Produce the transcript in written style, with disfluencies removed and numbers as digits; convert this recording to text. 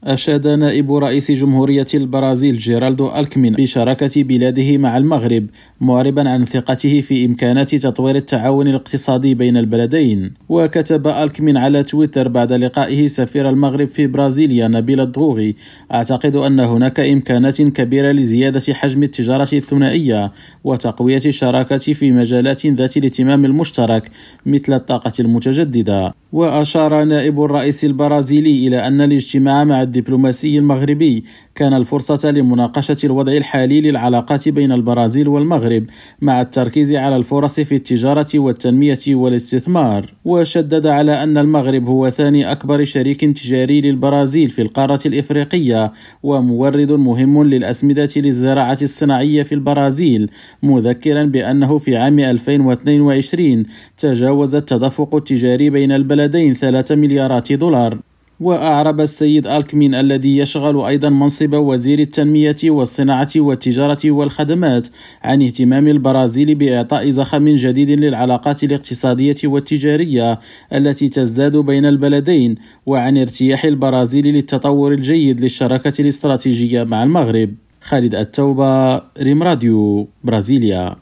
أشاد نائب رئيس جمهورية البرازيل جيرالدو ألكمين بشراكة بلاده مع المغرب، معربا عن ثقته في إمكانات تطوير التعاون الاقتصادي بين البلدين. وكتب ألكمين على تويتر بعد لقائه سفير المغرب في برازيليا نبيل الدغوغي: أعتقد أن هناك إمكانات كبيرة لزيادة حجم التجارة الثنائية وتقوية الشراكة في مجالات ذات الاهتمام المشترك مثل الطاقة المتجددة. وأشار نائب الرئيس البرازيلي إلى أن الاجتماع مع الدبلوماسي المغربي كان الفرصة لمناقشة الوضع الحالي للعلاقات بين البرازيل والمغرب، مع التركيز على الفرص في التجارة والتنمية والاستثمار. وشدد على أن المغرب هو ثاني أكبر شريك تجاري للبرازيل في القارة الإفريقية، ومورد مهم للأسمدة للزراعة الصناعية في البرازيل، مذكرا بأنه في عام 2022 تجاوز التدفق التجاري بين البلدين 3 مليارات دولار. وأعرب السيد ألكمين الذي يشغل أيضا منصب وزير التنمية والصناعة والتجارة والخدمات عن اهتمام البرازيل بإعطاء زخم جديد للعلاقات الاقتصادية والتجارية التي تزداد بين البلدين، وعن ارتياح البرازيل للتطور الجيد للشراكة الاستراتيجية مع المغرب. خالد التوبة، ريم راديو، برازيليا.